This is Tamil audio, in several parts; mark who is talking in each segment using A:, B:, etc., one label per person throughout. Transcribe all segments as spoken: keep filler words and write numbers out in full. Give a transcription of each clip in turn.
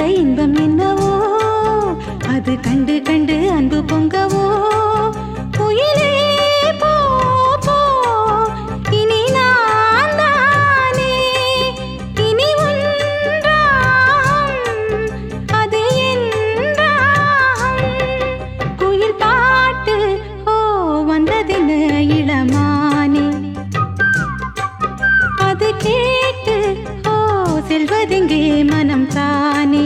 A: இன்பம் என்னவோ அது கண்டு கண்டு அன்பு பொங்கவோ குயிலே போ போ இனி நான் தானே இனி ஒன்றாம் அது என்றாம் குயில் பாட்டு ஓ வந்ததென்ன இளமானே அது கேட்டு ஓ செல்வதெங்கே மனம் தானே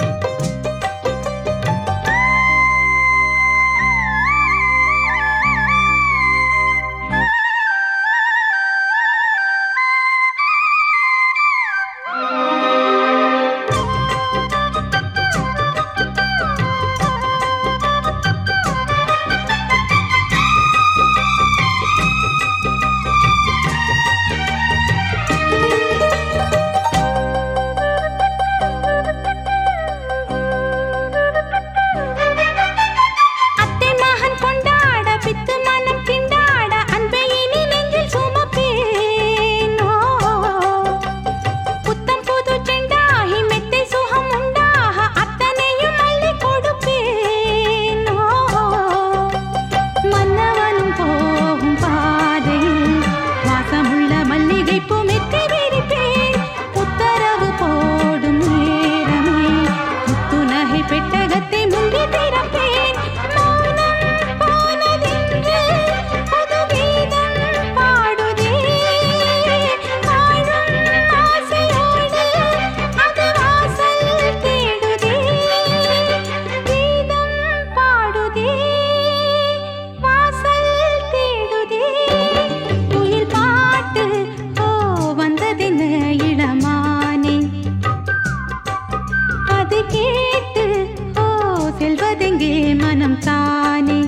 A: செல்வதெங்கே மனம் தானே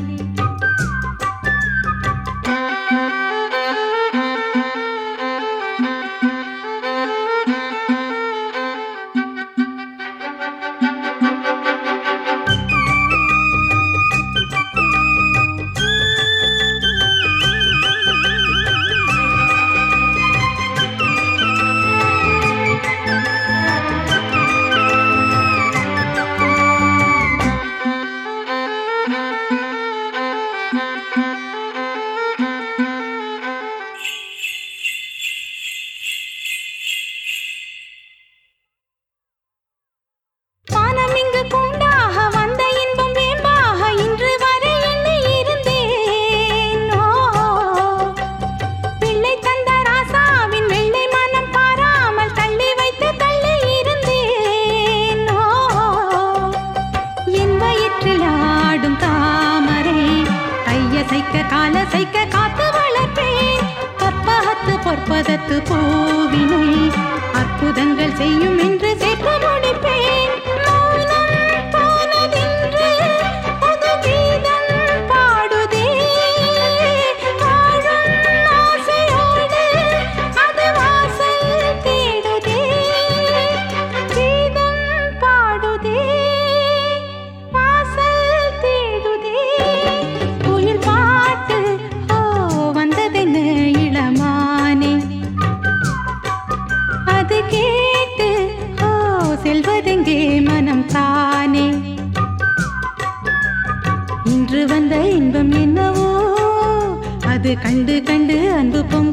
A: கால சைக்க காத்து வளர்ப்பேன் கற்பகத்து பொற்பதத்து பூவினை அற்புதங்கள் செய்யும் என்று சேர்த்து முடிப்பேன் மௌனம் போனதென்று புது கீதம் பாடுதே வாழும் ஆசையோடு அது வாசல் தேடுதே கீதம் பாடுதே வாசல் தேடுதே குயில் பாட்டு ஓ வந்ததென்ன இளமானே அது கேட்டு ஓ செல்வதெங்கே மனம் தானே இன்று வந்த இன்பம் என்னவோ அது கண்டு கண்டு அன்பு பொங்க